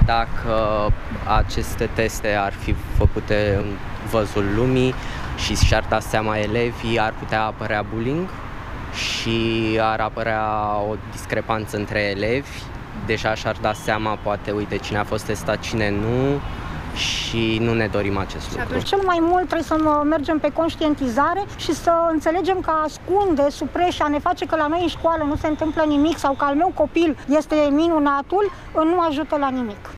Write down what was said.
Dacă aceste teste ar fi făcute în văzul lumii și și-ar da seama elevii, ar putea apărea bullying și ar apărea o discrepanță între elevi. Deja și-ar da seama, poate, uite, cine a fost testat, cine nu, și nu ne dorim acest lucru. Atunci, cel mai mult trebuie să mergem pe conștientizare și să înțelegem că ascunde sub preș, ne face că la noi în școală nu se întâmplă nimic sau că al meu copil este minunatul, nu ajută la nimic.